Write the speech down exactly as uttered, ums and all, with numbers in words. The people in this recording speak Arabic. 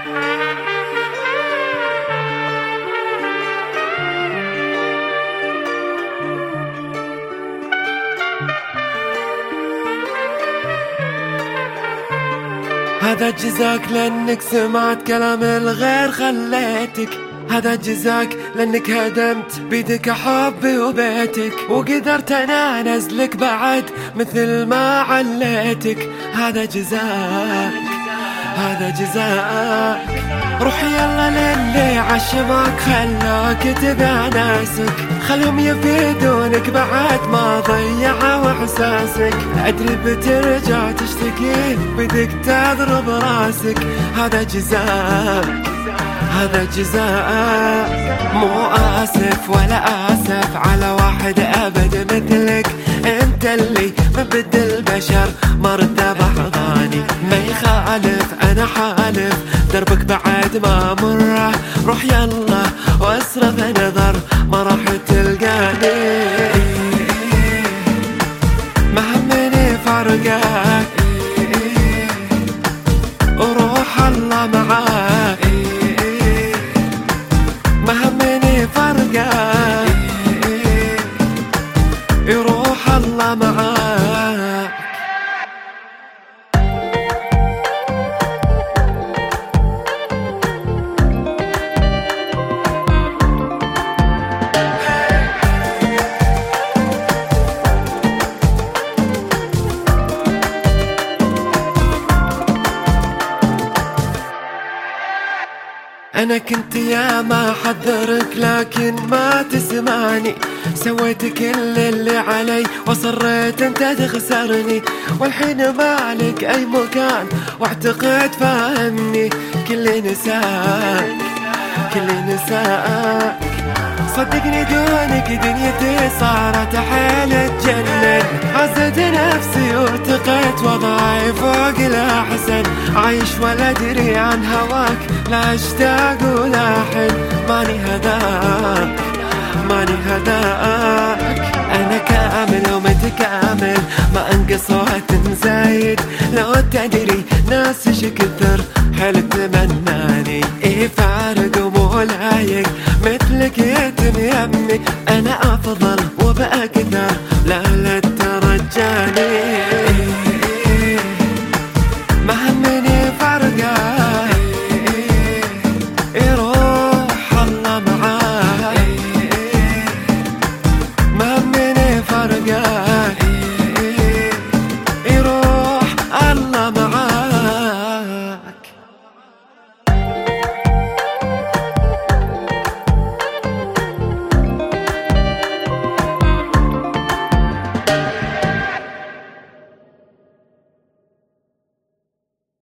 هذا جزاك لأنك سمعت كلام الغير خليتك، هذا جزاك لأنك هدمت بيدك حبي وبيتك، وقدرت أنا أنزلك بعد مثل ما عليتك. هذا جزاك، هذا جزاك. روح يلا للي عشمك خلاك تبع ناسك، خلهم يفيدونك بعد ما ضيعوا احساسك. ادري بترجع تشتكي بدك تضرب راسك. هذا جزاك، هذا جزاك. مو آسف ولا آسف على واحد أبد مثلك، انت اللي مبد البشر مرتب أحضاني. ما يخالف أنا حالف دربك بعد ما مره، روح يلا واصرف نظر ما راح تلقاني. ما همني فرقك وروح الله معاك، ما همني فرقك يروح الله معاك. أنا كنت يا ما حذرك لكن ما تسمعني، سويت كل اللي علي وصريت انت تخسرني، والحين مالك أي مكان واعتقد فاهمني. كل نساك، كل نساك. صدقني دونك دنيتي صارت حيل تجنن، عزت نفسي وارتقيت وضعي فوق الأحسن. عايش ولا أدري عن هواك، لا أشتاق ولا أحن. ماني هذاك، ماني هذاك. أنا كامل ومتكامل ما أنقص وأتزايد. لو تدري ناس إيش كثر حيل تمناني، إيه فارق ومو لايق مثلك يتم يمي. أنا أفضل وبأقدر لا لا